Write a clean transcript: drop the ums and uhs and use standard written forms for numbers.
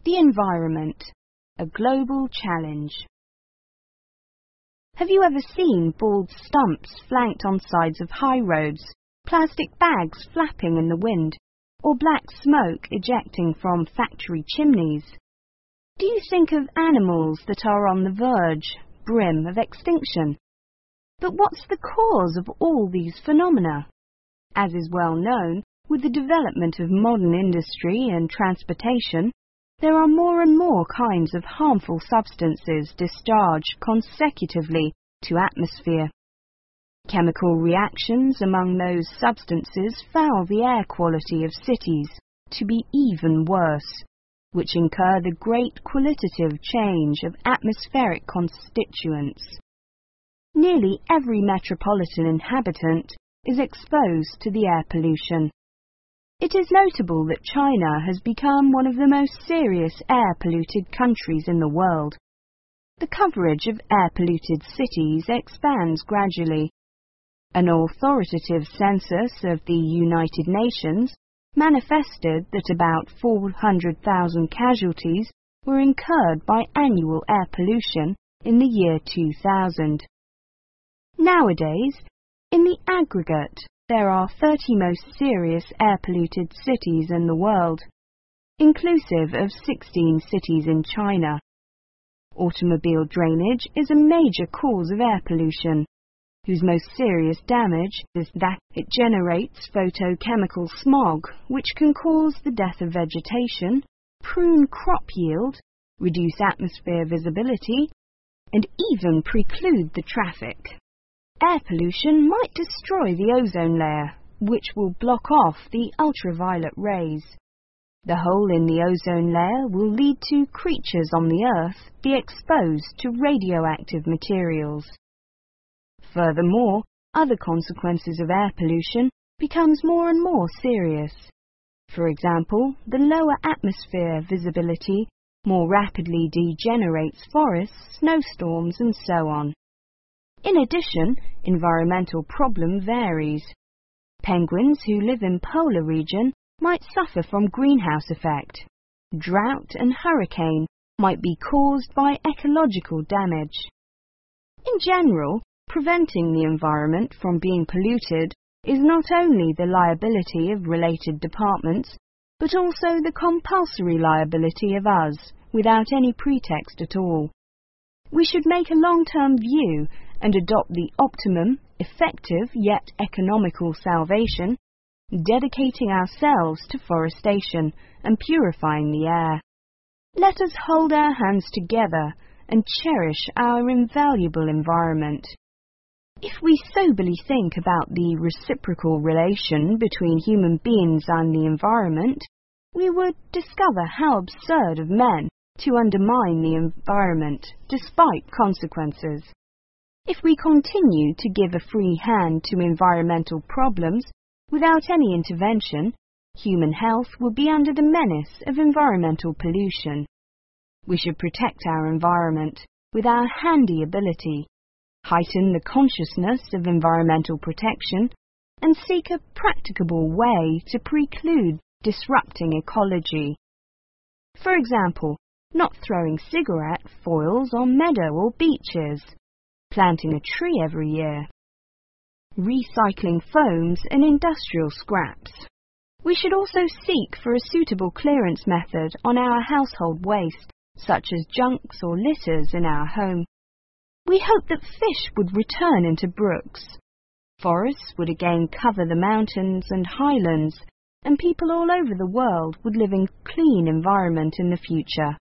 The environment, a global challenge. Have you ever seen bald stumps flanked on sides of high roads, plastic bags flapping in the wind, or black smoke ejecting from factory chimneys? Do you think of animals that are on the brim of extinction? But what's the cause of all these phenomena? As is well known, with the development of modern industry and transportation, there are more and more kinds of harmful substances discharged consecutively to atmosphere. Chemical reactions among those substances foul the air quality of cities to be even worse, which incur the great qualitative change of atmospheric constituents. Nearly every metropolitan inhabitant is exposed to the air pollution. It is notable that China has become one of the most serious air-polluted countries in the world. The coverage of air-polluted cities expands gradually. An authoritative census of the United Nations manifested that about 400,000 casualties were incurred by annual air pollution in the year 2000. Nowadays, in the aggregate, there are 30 most serious air-polluted cities in the world, inclusive of 16 cities in China. Automobile drainage is a major cause of air pollution, whose most serious damage is that it generates photochemical smog, which can cause the death of vegetation, prune crop yield, reduce atmosphere visibility, and even preclude the traffic. Air pollution might destroy the ozone layer, which will block off the ultraviolet rays. The hole in the ozone layer will lead to creatures on the Earth be exposed to radioactive materials. Furthermore, other consequences of air pollution becomes more and more serious. For example, the lower atmosphere visibility more rapidly degenerates forests, snowstorms, and so on. In addition, environmental problem varies. Penguins who live in polar region might suffer from greenhouse effect. Drought and hurricane might be caused by ecological damage. In general, preventing the environment from being polluted is not only the liability of related departments, but also the compulsory liability of us, without any pretext at all. We should make a long-term view and adopt the optimum, effective yet economical salvation, dedicating ourselves to forestation and purifying the air. Let us hold our hands together and cherish our invaluable environment. If we soberly think about the reciprocal relation between human beings and the environment, we would discover how absurd of men to undermine the environment despite consequences. If we continue to give a free hand to environmental problems without any intervention, human health will be under the menace of environmental pollution. We should protect our environment with our handy ability, heighten the consciousness of environmental protection, and seek a practicable way to preclude disrupting ecology. For example, not throwing cigarette foils on meadow or beaches, planting a tree every year, recycling foams and industrial scraps. We should also seek for a suitable clearance method on our household waste, such as junks or litters in our home. We hope that fish would return into brooks. Forests would again cover the mountains and highlands, and people all over the world would live in a clean environment in the future.